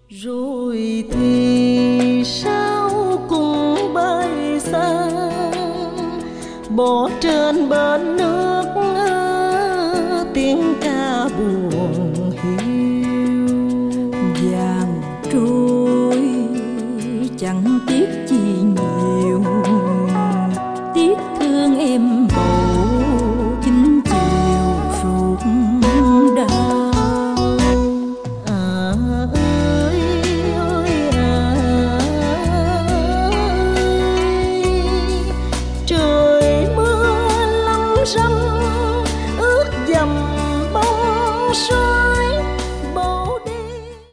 Rồi thì sao cùng bay xa, bỏ trên bên nước tiếng ca buồn hiu. Vàng trôi chẳng tiếc chi nhiều, tiếc thương em bầu